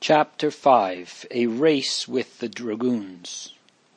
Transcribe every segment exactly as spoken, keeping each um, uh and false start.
Chapter five. A Race with the Dragoons.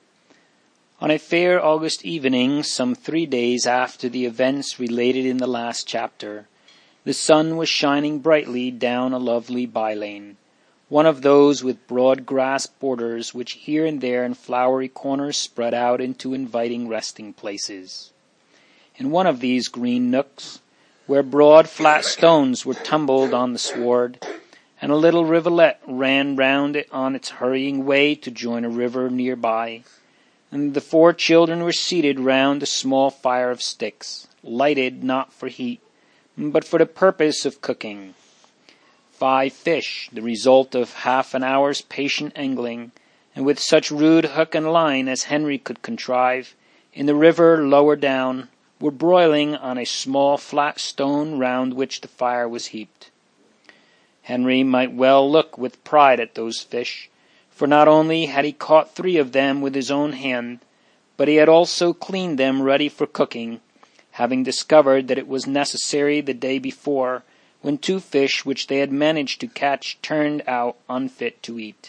On a fair August evening, some three days after the events related in the last chapter, the sun was shining brightly down a lovely by-lane, one of those with broad grass borders which here and there in flowery corners spread out into inviting resting places. In one of these green nooks, where broad flat stones were tumbled on the sward, and a little rivulet ran round it on its hurrying way to join a river near by, and the four children were seated round a small fire of sticks, lighted not for heat, but for the purpose of cooking. Five fish, the result of half an hour's patient angling, and with such rude hook and line as Henry could contrive, in the river lower down, were broiling on a small flat stone round which the fire was heaped. Henry might well look with pride at those fish, for not only had he caught three of them with his own hand, but he had also cleaned them ready for cooking, having discovered that it was necessary the day before, when two fish which they had managed to catch turned out unfit to eat.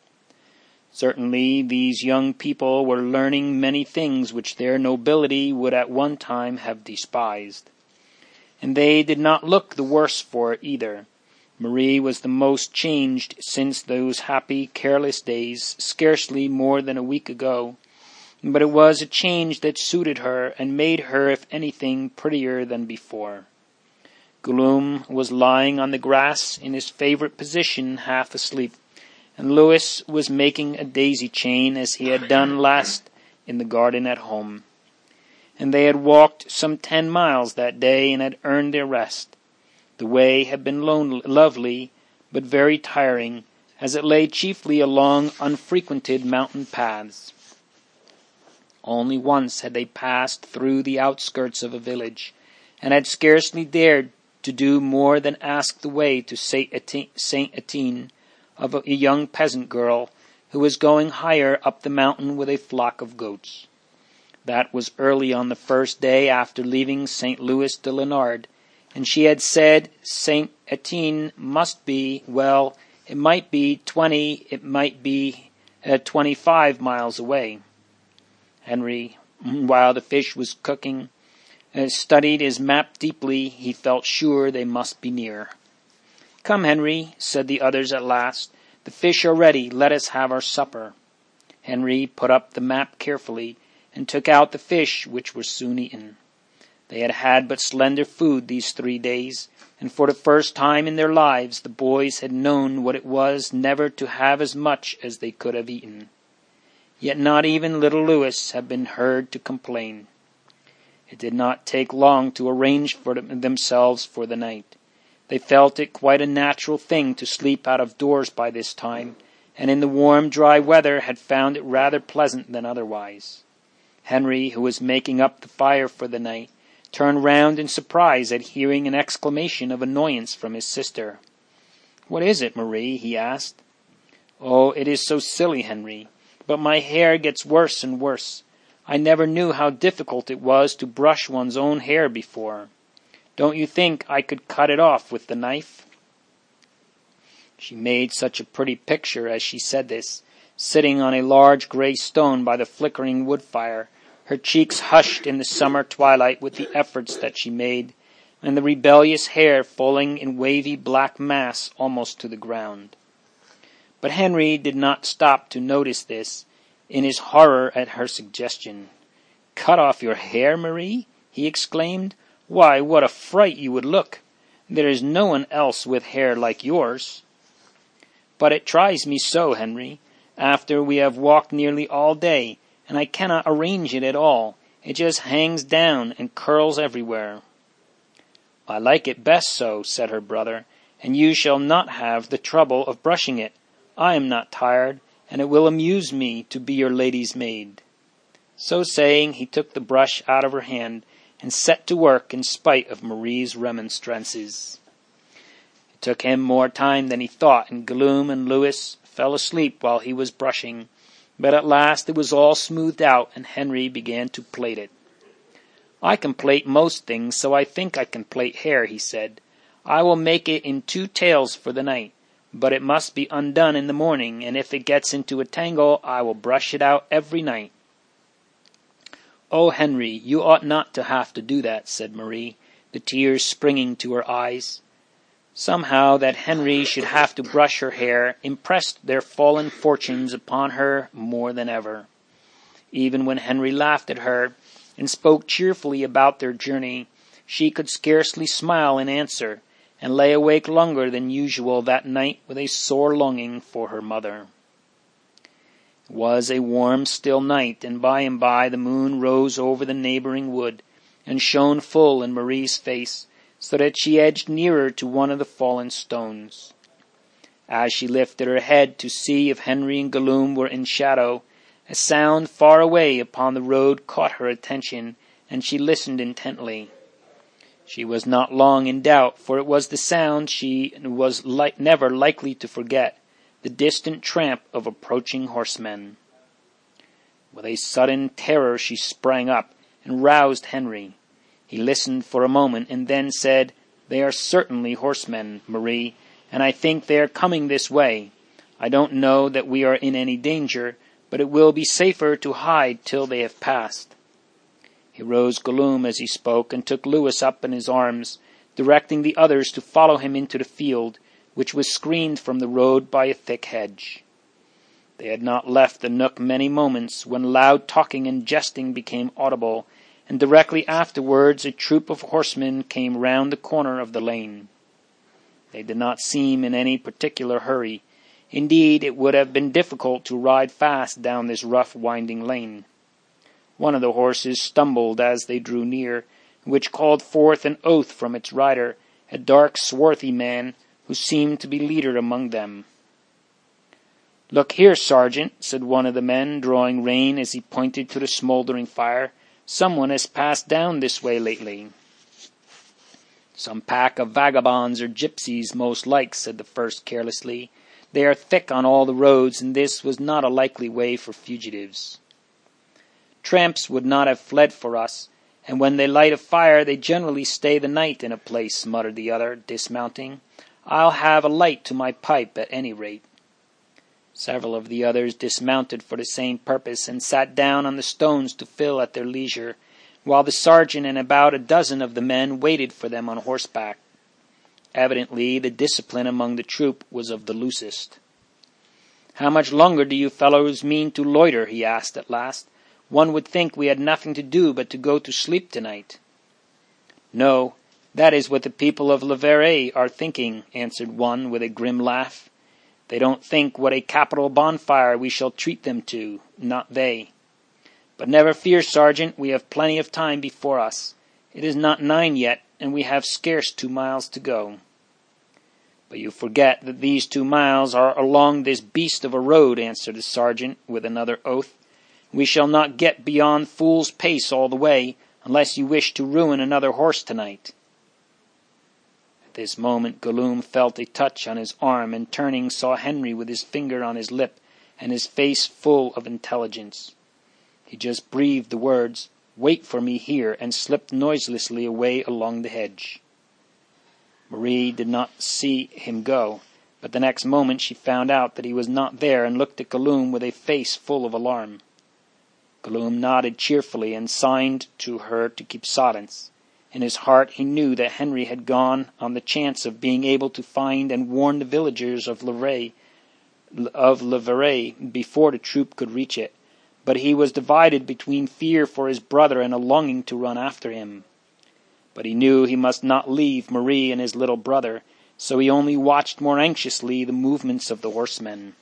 Certainly these young people were learning many things which their nobility would at one time have despised. And they did not look the worse for it either. Marie was the most changed since those happy, careless days, scarcely more than a week ago, but it was a change that suited her and made her, if anything, prettier than before. Guillaume was lying on the grass in his favourite position, half asleep, and Louis was making a daisy chain as he had done last in the garden at home. And they had walked some ten miles that day and had earned their rest. The way had been lonely, lovely, but very tiring, as it lay chiefly along unfrequented mountain paths. Only once had they passed through the outskirts of a village, and had scarcely dared to do more than ask the way to Saint Etienne, of a young peasant girl who was going higher up the mountain with a flock of goats. That was early on the first day after leaving Saint Louis de Lenard, and she had said Saint Etienne must be, well, it might be twenty, it might be uh, twenty-five miles away. Henry, while the fish was cooking, uh, studied his map deeply. He felt sure they must be near. "Come, Henry," said the others at last. "The fish are ready. Let us have our supper." Henry put up the map carefully, and took out the fish, which were soon eaten. They had had but slender food these three days, and for the first time in their lives the boys had known what it was never to have as much as they could have eaten. Yet not even little Louis had been heard to complain. It did not take long to arrange for themselves for the night. They felt it quite a natural thing to sleep out of doors by this time, and in the warm, dry weather had found it rather pleasant than otherwise. Henry, who was making up the fire for the night, turned round in surprise at hearing an exclamation of annoyance from his sister. "What is it, Marie?" he asked. "Oh, it is so silly, Henry, but my hair gets worse and worse. I never knew how difficult it was to brush one's own hair before. Don't you think I could cut it off with the knife?" She made such a pretty picture as she said this, sitting on a large grey stone by the flickering wood fire, her cheeks hushed in the summer twilight with the efforts that she made, and the rebellious hair falling in wavy black mass almost to the ground. But Henry did not stop to notice this, in his horror at her suggestion. "Cut off your hair, Marie?" he exclaimed. "Why, what a fright you would look! There is no one else with hair like yours." "But it tries me so, Henry, after we have walked nearly all day, and I cannot arrange it at all. It just hangs down and curls everywhere." "I like it best so," said her brother, "and you shall not have the trouble of brushing it. I am not tired, and it will amuse me to be your lady's maid." So saying, he took the brush out of her hand, and set to work in spite of Marie's remonstrances. It took him more time than he thought, and Guillaume and Louis fell asleep while he was brushing, but at last it was all smoothed out, and Henry began to plait it. "I can plait most things, so I think I can plait hair," he said. "I will make it in two tails for the night. but it must be undone in the morning, and if it gets into a tangle, I will brush it out every night." "Oh, Henry, you ought not to have to do that," said Marie, the tears springing to her eyes. Somehow that Henry should have to brush her hair impressed their fallen fortunes upon her more than ever. Even when Henry laughed at her and spoke cheerfully about their journey, she could scarcely smile in answer, and lay awake longer than usual that night with a sore longing for her mother. It was a warm, still night, and by and by the moon rose over the neighboring wood, and shone full in Marie's face, so that she edged nearer to one of the fallen stones. As she lifted her head to see if Henry and Galoom were in shadow, a sound far away upon the road caught her attention, and she listened intently. She was not long in doubt, for it was the sound she was li- never likely to forget, the distant tramp of approaching horsemen. With a sudden terror she sprang up and roused Henry. He listened for a moment and then said, "They are certainly horsemen, Marie, and I think they are coming this way. I don't know that we are in any danger, but it will be safer to hide till they have passed." He rose Galoom as he spoke and took Lewis up in his arms, directing the others to follow him into the field, which was screened from the road by a thick hedge. They had not left the nook many moments when loud talking and jesting became audible, and directly afterwards a troop of horsemen came round the corner of the lane. They did not seem in any particular hurry. Indeed, it would have been difficult to ride fast down this rough, winding lane. One of the horses stumbled as they drew near, which called forth an oath from its rider, a dark, swarthy man, who seemed to be leader among them. "Look here, Sergeant," said one of the men, drawing rein as he pointed to the smouldering fire. "Someone has passed down this way lately." "Some pack of vagabonds or gypsies, most like," said the first carelessly. "They are thick on all the roads, and this was not a likely way for fugitives." "Tramps would not have fled for us, and when they light a fire they generally stay the night in a place," muttered the other, dismounting. "I'll have a light to my pipe at any rate." Several of the others dismounted for the same purpose and sat down on the stones to fill at their leisure, while the sergeant and about a dozen of the men waited for them on horseback. Evidently the discipline among the troop was of the loosest. "How much longer do you fellows mean to loiter?" he asked at last. "One would think we had nothing to do but to go to sleep tonight." "No, that is what the people of Le Verret are thinking," answered one with a grim laugh. "They don't think what a capital bonfire we shall treat them to, not they. But never fear, Sergeant, we have plenty of time before us. It is not nine yet, and we have scarce two miles to go." "But you forget that these two miles are along this beast of a road," answered the sergeant with another oath. "We shall not get beyond fool's pace all the way, unless you wish to ruin another horse tonight." At this moment Galoom felt a touch on his arm, and turning saw Henry with his finger on his lip and his face full of intelligence. He just breathed the words, "Wait for me here," and slipped noiselessly away along the hedge. Marie did not see him go, but the next moment she found out that he was not there and looked at Galoom with a face full of alarm. Galoom nodded cheerfully and signed to her to keep silence. In his heart he knew that Henry had gone on the chance of being able to find and warn the villagers of Le Verret before the troop could reach it, but he was divided between fear for his brother and a longing to run after him. But he knew he must not leave Marie and his little brother, so he only watched more anxiously the movements of the horsemen.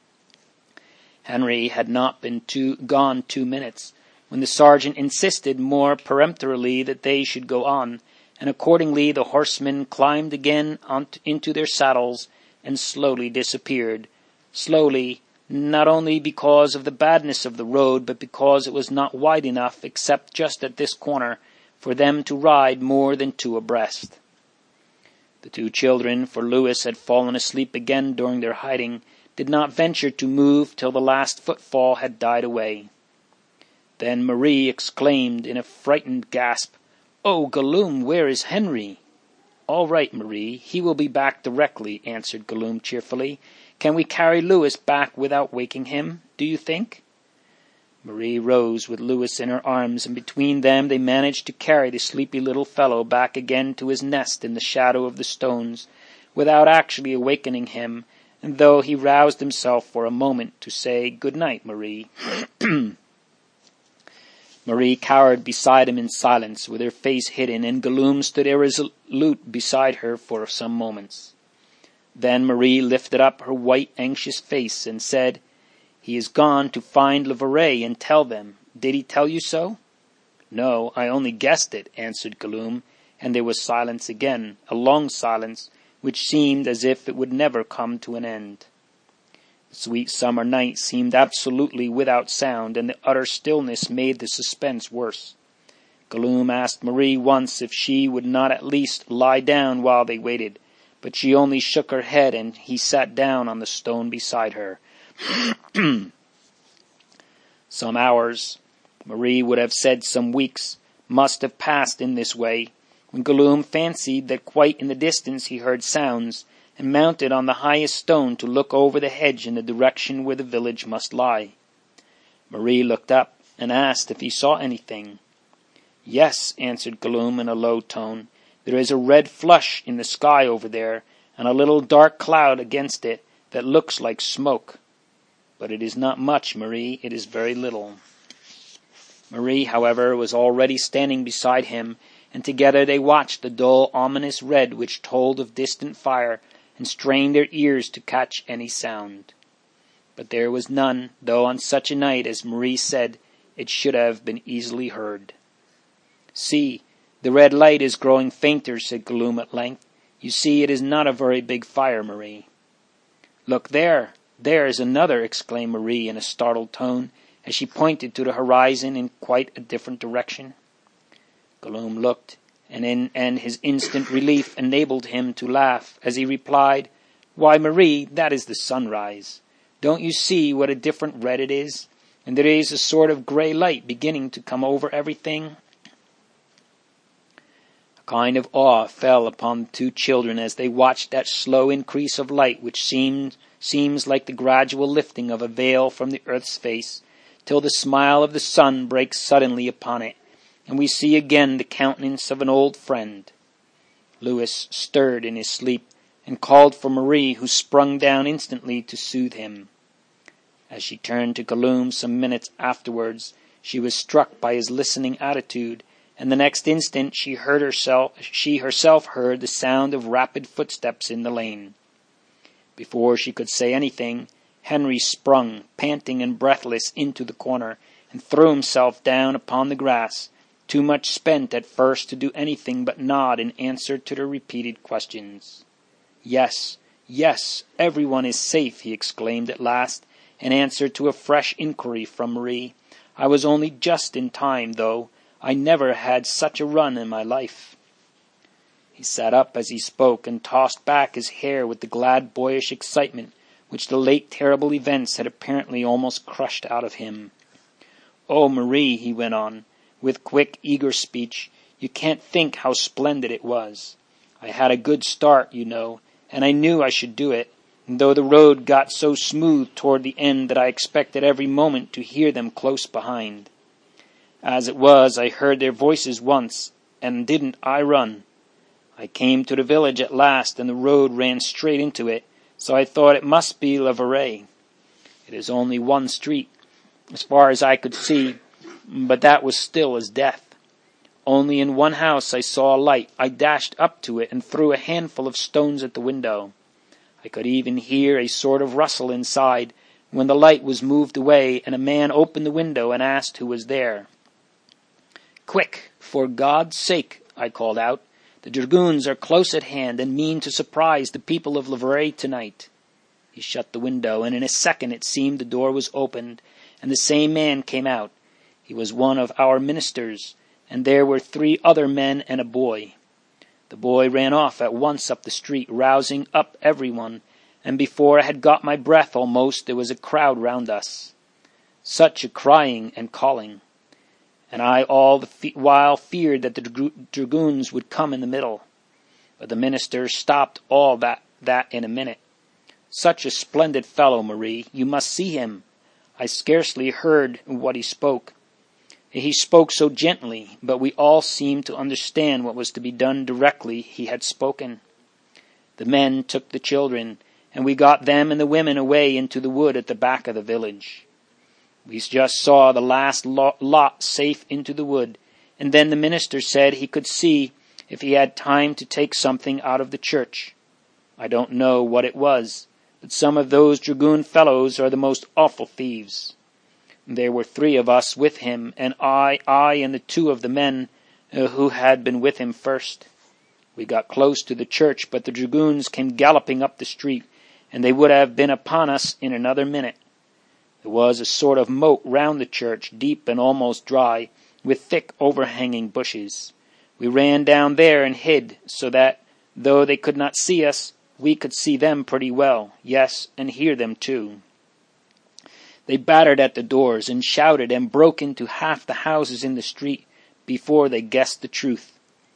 Henry had not been two, gone two minutes, when the sergeant insisted more peremptorily that they should go on, and accordingly the horsemen climbed again on t- into their saddles and slowly disappeared. Slowly, not only because of the badness of the road, but because it was not wide enough, except just at this corner, for them to ride more than two abreast. The two children, for Lewis had fallen asleep again during their hiding, did not venture to move till the last footfall had died away. Then Marie exclaimed in a frightened gasp, "Oh, Galoom, where is Henry?" All right, Marie, he will be back directly, answered Gloom cheerfully. Can we carry Louis back without waking him, do you think? Marie rose with Louis in her arms, and between them they managed to carry the sleepy little fellow back again to his nest in the shadow of the stones, without actually awakening him, and though he roused himself for a moment to say, "Good night, Marie." Marie cowered beside him in silence, with her face hidden, and Gloom stood irresolute beside her for some moments. Then Marie lifted up her white, anxious face and said, "He is gone to find Leverey and tell them. Did he tell you so?" "No, I only guessed it," answered Gloom, and there was silence again, a long silence, which seemed as if it would never come to an end. The sweet summer night seemed absolutely without sound, and the utter stillness made the suspense worse. Gloom asked Marie once if she would not at least lie down while they waited, but she only shook her head, and he sat down on the stone beside her. Some hours, Marie would have said some weeks, must have passed in this way, when Gloom fancied that quite in the distance he heard sounds, and mounted on the highest stone to look over the hedge in the direction where the village must lie. Marie looked up and asked if he saw anything. "Yes," answered Gloom in a low tone. "There is a red flush in the sky over there, and a little dark cloud against it that looks like smoke. But it is not much, Marie, it is very little." Marie, however, was already standing beside him, and together they watched the dull, ominous red which told of distant fire, and strained their ears to catch any sound. But there was none, though on such a night, as Marie said, it should have been easily heard. "See, the red light is growing fainter," said Gloom at length. "You see, it is not a very big fire, Marie." "Look there! There is another!" exclaimed Marie in a startled tone, as she pointed to the horizon in quite a different direction. Gloom looked, and, in, and his instant relief enabled him to laugh, as he replied, "Why, Marie, that is the sunrise. Don't you see what a different red it is? And there is a sort of grey light beginning to come over everything." A kind of awe fell upon the two children as they watched that slow increase of light which seemed seems like the gradual lifting of a veil from the earth's face, till the smile of the sun breaks suddenly upon it, and we see again the countenance of an old friend. Louis stirred in his sleep, and called for Marie, who sprung down instantly to soothe him. As she turned to Gloom some minutes afterwards, she was struck by his listening attitude, and the next instant she heard herself she herself heard the sound of rapid footsteps in the lane. Before she could say anything, Henry sprung, panting and breathless, into the corner, and threw himself down upon the grass, too much spent at first to do anything but nod in answer to the repeated questions. "Yes, yes, everyone is safe," he exclaimed at last, in answer to a fresh inquiry from Marie. "I was only just in time, though. I never had such a run in my life." He sat up as he spoke, and tossed back his hair with the glad boyish excitement which the late terrible events had apparently almost crushed out of him. "Oh, Marie," he went on, with quick, eager speech, "you can't think how splendid it was. I had a good start, you know, and I knew I should do it, and though the road got so smooth toward the end that I expected every moment to hear them close behind. As it was, I heard their voices once, and didn't I run! I came to the village at last, and the road ran straight into it, so I thought it must be Leverey. It is only one street, as far as I could see, but that was still as death. Only in one house I saw a light. I dashed up to it and threw a handful of stones at the window. I could even hear a sort of rustle inside, when the light was moved away, and a man opened the window and asked who was there. 'Quick, for God's sake,' I called out. 'The dragoons are close at hand and mean to surprise the people of Leverey tonight.' He shut the window, and in a second it seemed the door was opened, and the same man came out. He was one of our ministers, and there were three other men and a boy. The boy ran off at once up the street, rousing up everyone, and before I had got my breath almost, there was a crowd round us. Such a crying and calling! And I all the while feared that the dragoons would come in the middle. But the minister stopped all that, that in a minute. "Such a splendid fellow, Marie. You must see him." I scarcely heard what he spoke. He spoke so gently, but we all seemed to understand what was to be done directly he had spoken. The men took the children, and we got them and the women away into the wood at the back of the village. We just saw the last lot safe into the wood, and then the minister said he could see if he had time to take something out of the church. I don't know what it was, but some of those dragoon fellows are the most awful thieves. There were three of us with him, and I, I and the two of the men uh, who had been with him first. We got close to the church, but the dragoons came galloping up the street, and they would have been upon us in another minute. There was a sort of moat round the church, deep and almost dry, with thick overhanging bushes. We ran down there and hid, so that, though they could not see us, we could see them pretty well, yes, and hear them too. They battered at the doors and shouted and broke into half the houses in the street before they guessed the truth.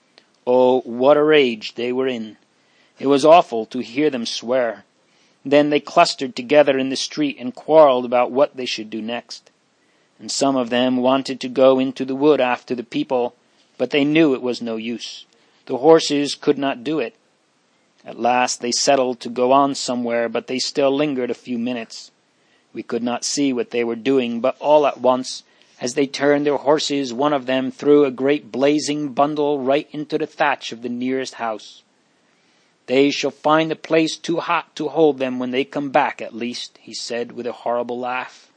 Oh, what a rage they were in! It was awful to hear them swear. Then they clustered together in the street and quarreled about what they should do next. And some of them wanted to go into the wood after the people, but they knew it was no use. The horses could not do it. At last they settled to go on somewhere, but they still lingered a few minutes. We could not see what they were doing, but all at once, as they turned their horses, one of them threw a great blazing bundle right into the thatch of the nearest house. "They shall find the place too hot to hold them when they come back, at least," he said with a horrible laugh.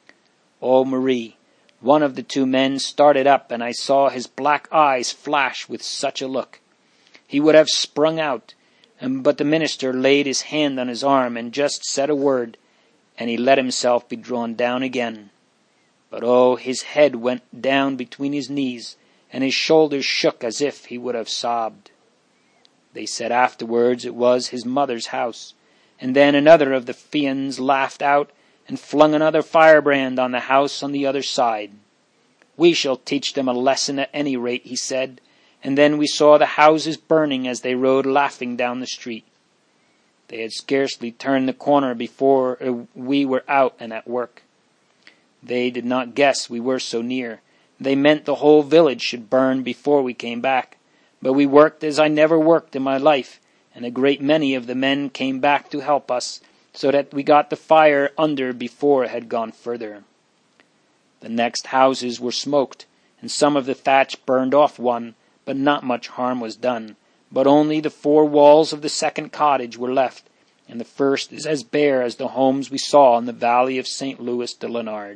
Oh, Marie, one of the two men started up, and I saw his black eyes flash with such a look. He would have sprung out, but the minister laid his hand on his arm and just said a word, and he let himself be drawn down again. But oh, his head went down between his knees, and his shoulders shook as if he would have sobbed. They said afterwards it was his mother's house, and then another of the fiends laughed out and flung another firebrand on the house on the other side. "We shall teach them a lesson at any rate," he said, and then we saw the houses burning as they rode laughing down the street. They had scarcely turned the corner before we were out and at work. They did not guess we were so near. They meant the whole village should burn before we came back. But we worked as I never worked in my life, and a great many of the men came back to help us, so that we got the fire under before it had gone further. The next houses were smoked, and some of the thatch burned off one, but not much harm was done. But only the four walls of the second cottage were left, and the first is as bare as the homes we saw in the valley of Saint Louis de Lenard.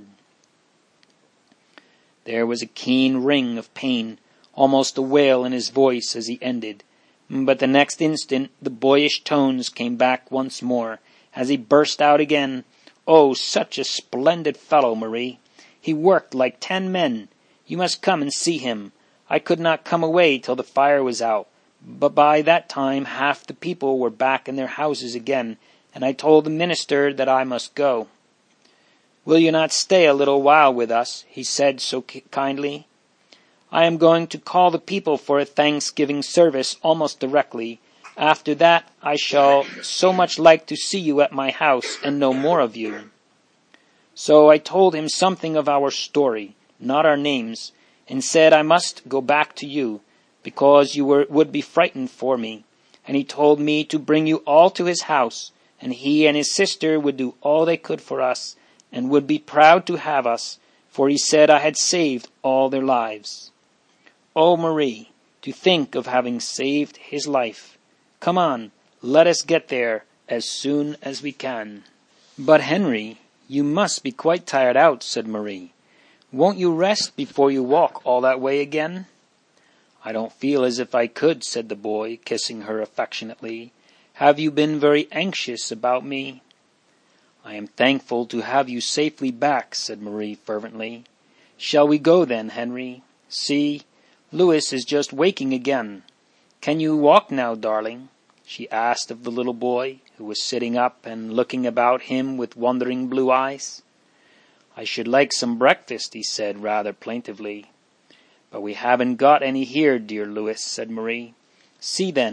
There was a keen ring of pain, almost a wail in his voice as he ended, but the next instant the boyish tones came back once more, as he burst out again, "Oh, such a splendid fellow, Marie! He worked like ten men. You must come and see him. I could not come away till the fire was out, but by that time half the people were back in their houses again, and I told the minister that I must go. 'Will you not stay a little while with us?' he said so kindly. 'I am going to call the people for a Thanksgiving service almost directly. After that I shall so much like to see you at my house and know more of you.' So I told him something of our story, not our names, and said I must go back to you, because you were, would be frightened for me. And he told me to bring you all to his house, and he and his sister would do all they could for us, and would be proud to have us, for he said I had saved all their lives. Oh, Marie, to think of having saved his life. Come on, let us get there as soon as we can." "But Henry, you must be quite tired out," said Marie. "Won't you rest before you walk all that way again?" "I don't feel as if I could," said the boy, kissing her affectionately. "Have you been very anxious about me?" "I am thankful to have you safely back," said Marie fervently. "Shall we go then, Henry? See, Louis is just waking again. Can you walk now, darling?" she asked of the little boy, who was sitting up and looking about him with wondering blue eyes. "I should like some breakfast," he said rather plaintively. "But we haven't got any here, dear Louis," said Marie. "See then,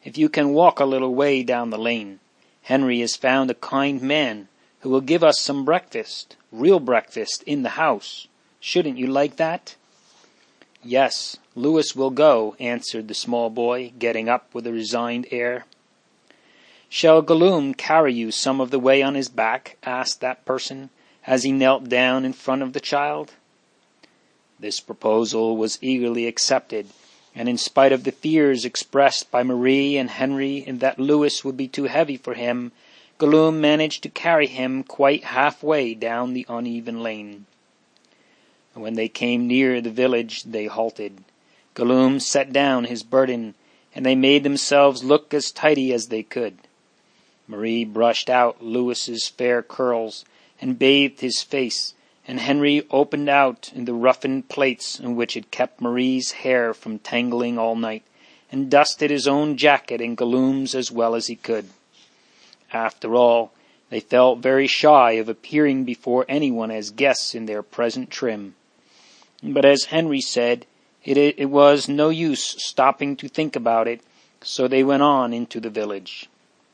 if you can walk a little way down the lane. Henry has found a kind man who will give us some breakfast, real breakfast, in the house. Shouldn't you like that?" "Yes, Lewis will go," answered the small boy, getting up with a resigned air. "Shall Galloom carry you some of the way on his back?" asked that person, as he knelt down in front of the child. This proposal was eagerly accepted, and in spite of the fears expressed by Marie and Henry that Lewis would be too heavy for him, Galloom managed to carry him quite halfway down the uneven lane. When they came near the village, they halted. Galloom set down his burden, and they made themselves look as tidy as they could. Marie brushed out Lewis's fair curls and bathed his face, and Henry opened out the roughened plaits in which had kept Marie's hair from tangling all night, and dusted his own jacket and Galloom's as well as he could. After all, they felt very shy of appearing before anyone as guests in their present trim. But as Henry said, it, it was no use stopping to think about it, so they went on into the village.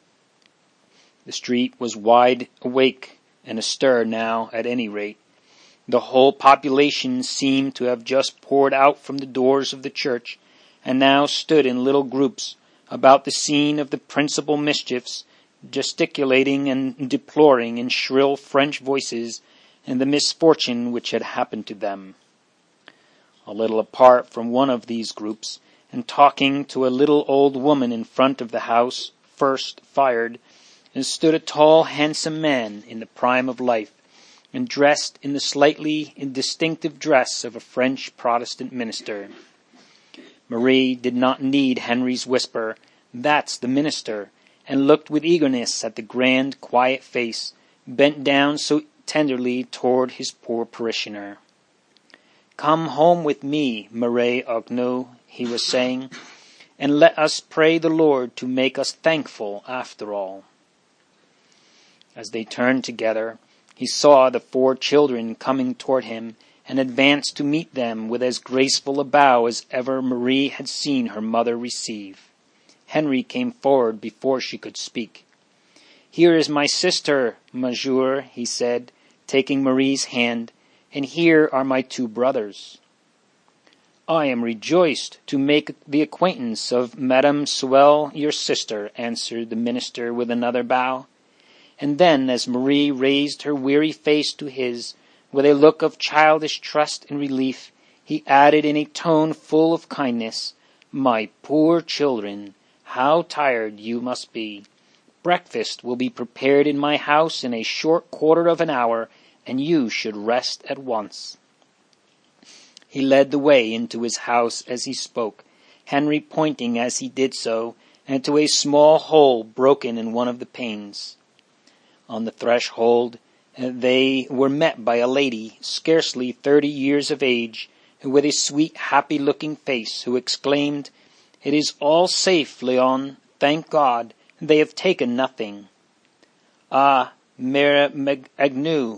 The street was wide awake and astir now, at any rate. The whole population seemed to have just poured out from the doors of the church, and now stood in little groups about the scene of the principal mischiefs, gesticulating and deploring in shrill French voices and the misfortune which had happened to them. A little apart from one of these groups, and talking to a little old woman in front of the house first fired, and stood a tall, handsome man in the prime of life, and dressed in the slightly indistinctive dress of a French Protestant minister. Marie did not need Henry's whisper, "That's the minister," and looked with eagerness at the grand, quiet face, bent down so tenderly toward his poor parishioner. "Come home with me, Marie Agnew," he was saying, "and let us pray the Lord to make us thankful after all." As they turned together, he saw the four children coming toward him, and advanced to meet them with as graceful a bow as ever Marie had seen her mother receive. Henry came forward before she could speak. "Here is my sister, Monsieur," he said, taking Marie's hand, "and here are my two brothers." "I am rejoiced to make the acquaintance of Madame Sewell, your sister," answered the minister with another bow. And then, as Marie raised her weary face to his, with a look of childish trust and relief, he added in a tone full of kindness, "My poor children, how tired you must be. Breakfast will be prepared in my house in a short quarter of an hour, and you should rest at once." He led the way into his house as he spoke, Henry pointing as he did so, and to a small hole broken in one of the panes. On the threshold, they were met by a lady, scarcely thirty years of age, with a sweet, happy-looking face, who exclaimed, "It is all safe, Léon. Thank God, they have taken nothing." "Ah, Mère Agnew,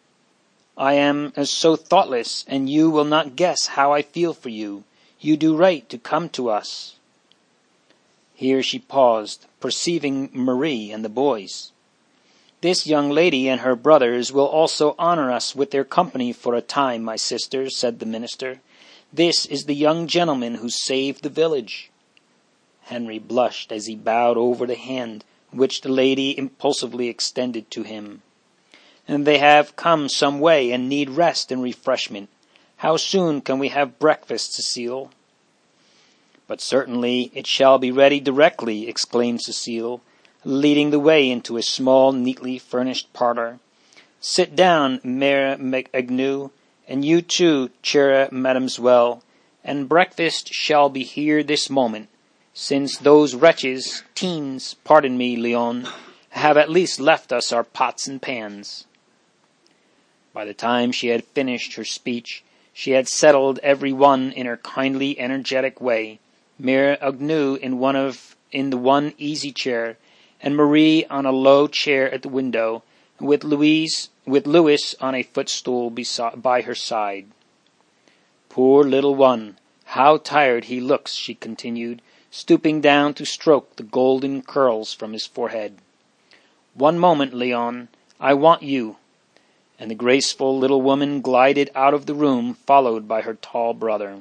I am so thoughtless, and you will not guess how I feel for you. You do right to come to us." Here she paused, perceiving Marie and the boys. "This young lady and her brothers will also honor us with their company for a time, my sister," said the minister. "This is the young gentleman who saved the village." Henry blushed as he bowed over the hand which the lady impulsively extended to him. "And they have come some way and need rest and refreshment. How soon can we have breakfast, Cecile?" "But certainly it shall be ready directly," exclaimed Cecile, leading the way into a small, neatly furnished parlor. "Sit down, Mère Agnew, and you too, chère Mademoiselle, and breakfast shall be here this moment, since those wretches, teens, pardon me, Léon, have at least left us our pots and pans." By the time she had finished her speech, she had settled every one in her kindly, energetic way, Mère Agnew in one of in the one easy chair, and Marie on a low chair at the window, with Louise with Louis on a footstool beside, by her side. "Poor little one, how tired he looks," she continued, stooping down to stroke the golden curls from his forehead. "One moment, Leon. I want you." And the graceful little woman glided out of the room, followed by her tall brother.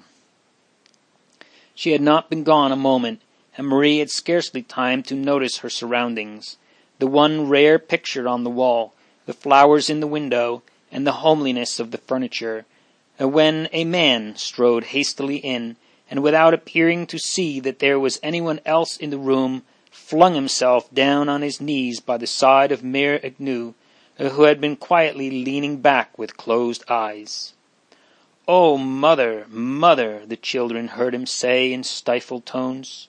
She had not been gone a moment, and Marie had scarcely time to notice her surroundings, the one rare picture on the wall, the flowers in the window, and the homeliness of the furniture, when a man strode hastily in, and without appearing to see that there was anyone else in the room, flung himself down on his knees by the side of Mère Agnew, who had been quietly leaning back with closed eyes. "Oh, mother, mother," the children heard him say in stifled tones.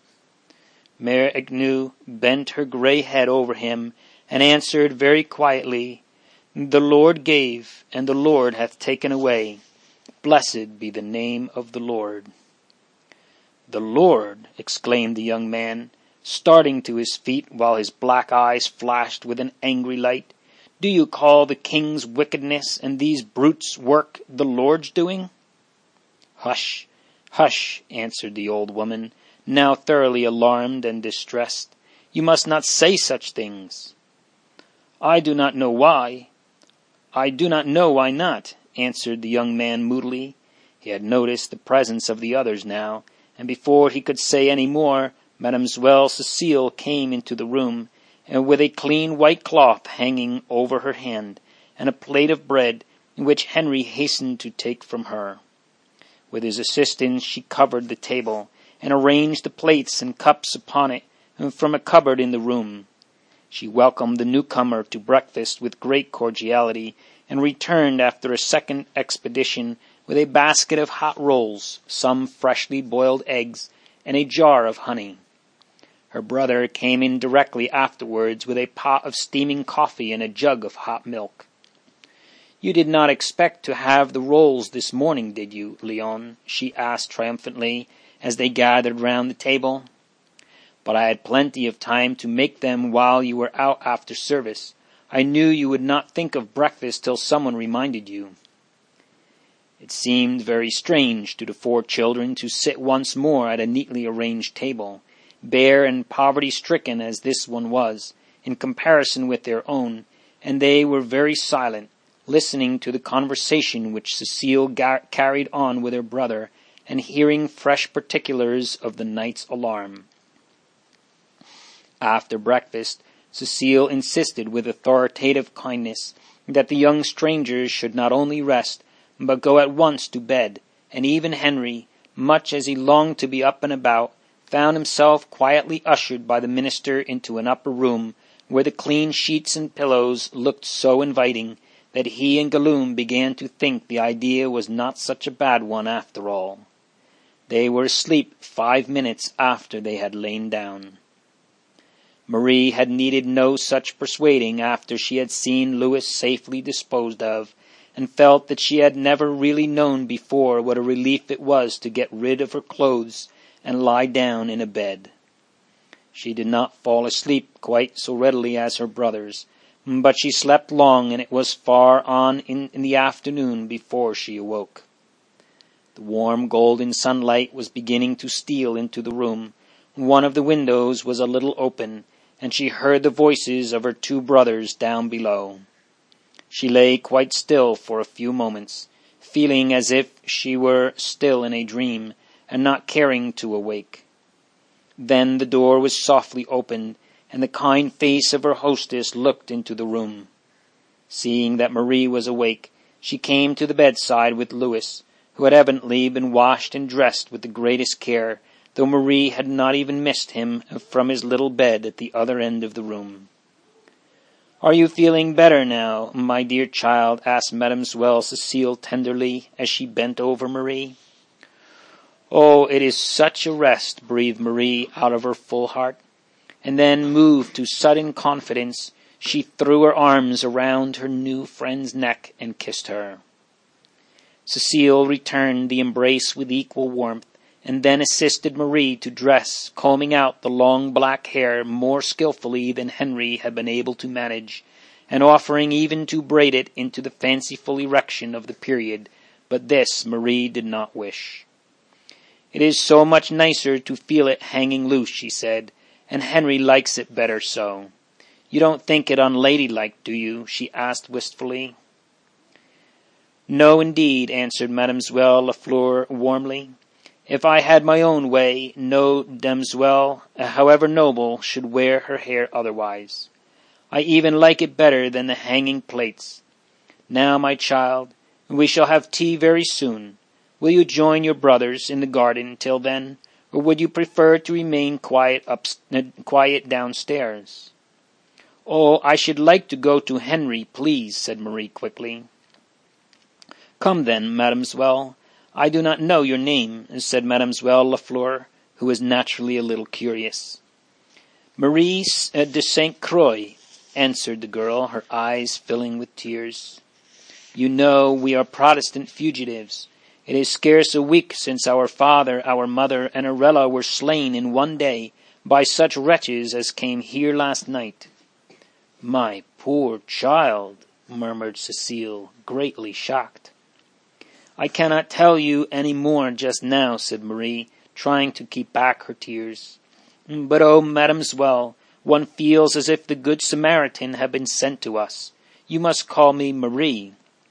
Mère Agnew bent her grey head over him and answered very quietly, "The Lord gave, and the Lord hath taken away. Blessed be the name of the Lord." "The Lord!" exclaimed the young man, starting to his feet while his black eyes flashed with an angry light. "Do you call the king's wickedness and these brutes' work the Lord's doing?" "Hush, hush," answered the old woman, now thoroughly alarmed and distressed. "You must not say such things." "I do not know why. I do not know why not," answered the young man moodily. He had noticed the presence of the others now, and before he could say any more, Mademoiselle Cecile came into the room, and with a clean white cloth hanging over her hand, and a plate of bread, which Henry hastened to take from her. With his assistance she covered the table, and arranged the plates and cups upon it from a cupboard in the room. She welcomed the newcomer to breakfast with great cordiality, and returned after a second expedition with a basket of hot rolls, some freshly boiled eggs, and a jar of honey. Her brother came in directly afterwards with a pot of steaming coffee and a jug of hot milk. "You did not expect to have the rolls this morning, did you, Leon?" she asked triumphantly, as they gathered round the table. "But I had plenty of time to make them while you were out after service. I knew you would not think of breakfast till someone reminded you." It seemed very strange to the four children to sit once more at a neatly arranged table, bare and poverty-stricken as this one was, in comparison with their own, and they were very silent, listening to the conversation which Cecile gar- carried on with her brother, and hearing fresh particulars of the night's alarm. After breakfast, Cecile insisted with authoritative kindness that the young strangers should not only rest, but go at once to bed, and even Henry, much as he longed to be up and about, found himself quietly ushered by the minister into an upper room, where the clean sheets and pillows looked so inviting that he and Galume began to think the idea was not such a bad one after all. They were asleep five minutes after they had lain down. Marie had needed no such persuading after she had seen Louis safely disposed of, and felt that she had never really known before what a relief it was to get rid of her clothes and lie down in a bed. She did not fall asleep quite so readily as her brothers, but she slept long, and it was far on in, in the afternoon before she awoke. The warm golden sunlight was beginning to steal into the room. One of the windows was a little open, and she heard the voices of her two brothers down below. She lay quite still for a few moments, feeling as if she were still in a dream, and not caring to awake. Then the door was softly opened, and the kind face of her hostess looked into the room. Seeing that Marie was awake, she came to the bedside with Louis, who had evidently been washed and dressed with the greatest care, though Marie had not even missed him from his little bed at the other end of the room. "Are you feeling better now, my dear child?" asked Mademoiselle Cecile tenderly, as she bent over Marie. "Oh, it is such a rest," breathed Marie out of her full heart. And then, moved to sudden confidence, she threw her arms around her new friend's neck and kissed her. Cecile returned the embrace with equal warmth, and then assisted Marie to dress, combing out the long black hair more skillfully than Henry had been able to manage, and offering even to braid it into the fanciful erection of the period, but this Marie did not wish. "It is so much nicer to feel it hanging loose," she said, "and Henry likes it better so. You don't think it unladylike, do you?" she asked wistfully. "No, indeed," answered Mademoiselle Lafleur warmly. "If I had my own way, no demoiselle, however noble, should wear her hair otherwise. I even like it better than the hanging plaits. Now, my child, we shall have tea very soon. Will you join your brothers in the garden till then, or would you prefer to remain quiet up, uh, quiet downstairs?" "Oh, I should like to go to Henry, please," said Marie quickly. "Come then, mademoiselle. I do not know your name," said Mademoiselle Lafleur, who was naturally a little curious. "Marie de Saint Croix," answered the girl, her eyes filling with tears. "You know we are Protestant fugitives. It is scarce a week since our father, our mother, and Arella were slain in one day by such wretches as came here last night." "My poor child," murmured Cecile, greatly shocked. "I cannot tell you any more just now," said Marie, trying to keep back her tears. "But oh, mademoiselle, one feels as if the Good Samaritan had been sent to us. You must call me Marie."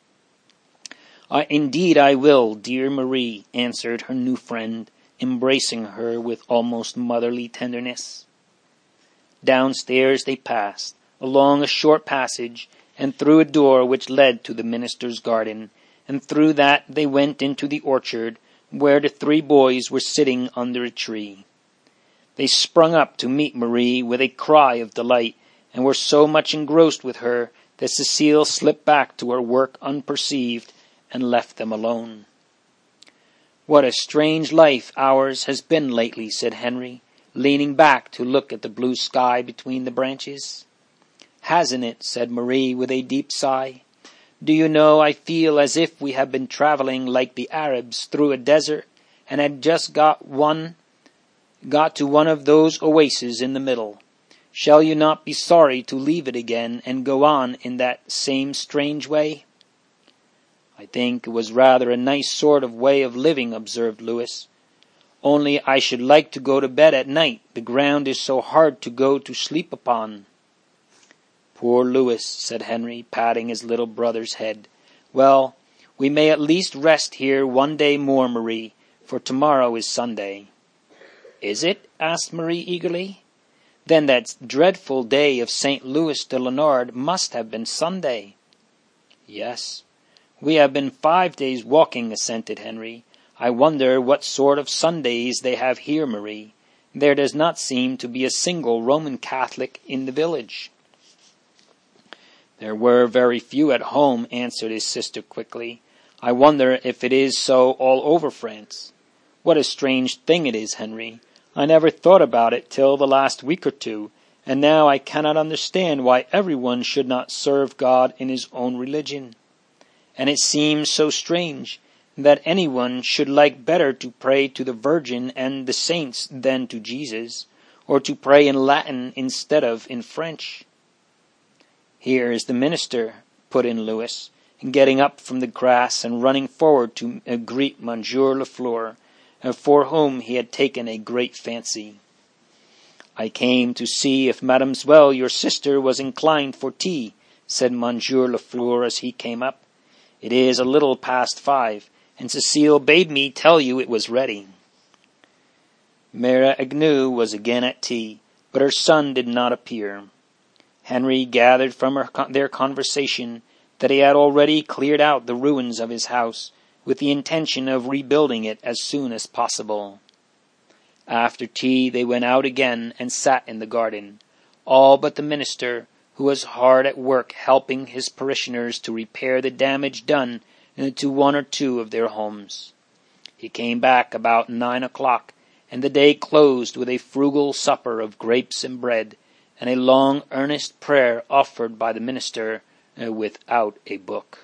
"I, indeed I will, dear Marie," answered her new friend, embracing her with almost motherly tenderness. Downstairs they passed, along a short passage, and through a door which led to the minister's garden, and through that they went into the orchard, where the three boys were sitting under a tree. They sprung up to meet Marie with a cry of delight, and were so much engrossed with her that Cecile slipped back to her work unperceived, and left them alone. "What a strange life ours has been lately," said Henry, leaning back to look at the blue sky between the branches. "Hasn't it?" said Marie with a deep sigh. "Do you know, I feel as if we had been travelling like the Arabs through a desert, and had just got one, got to one of those oases in the middle. Shall you not be sorry to leave it again and go on in that same strange way?" "I think it was rather a nice sort of way of living," observed Louis. "Only I should like to go to bed at night. The ground is so hard to go to sleep upon." "Poor Louis," said Henry, patting his little brother's head. "Well, we may at least rest here one day more, Marie, for tomorrow is Sunday." "Is it?" asked Marie eagerly. "Then that dreadful day of Saint Louis de Lenard must have been Sunday." "Yes. We have been five days walking," assented Henry. "I wonder what sort of Sundays they have here, Marie. There does not seem to be a single Roman Catholic in the village." "There were very few at home," answered his sister quickly. "I wonder if it is so all over France. What a strange thing it is, Henry. I never thought about it till the last week or two, and now I cannot understand why everyone should not serve God in his own religion. And it seems so strange that anyone should like better to pray to the Virgin and the saints than to Jesus, or to pray in Latin instead of in French." "Here is the minister," put in Louis, getting up from the grass and running forward to uh, greet Monsieur Lafleur, uh, for whom he had taken a great fancy. "I came to see if Mademoiselle, your sister, was inclined for tea," said Monsieur Lafleur as he came up. "It is a little past five, and Cecile bade me tell you it was ready." Mère Agnew was again at tea, but her son did not appear. Henry gathered from her, their conversation that he had already cleared out the ruins of his house, with the intention of rebuilding it as soon as possible. After tea they went out again and sat in the garden, all but the minister, who was hard at work helping his parishioners to repair the damage done to one or two of their homes. He came back about nine o'clock, and the day closed with a frugal supper of grapes and bread, and a long earnest prayer offered by the minister uh, without a book.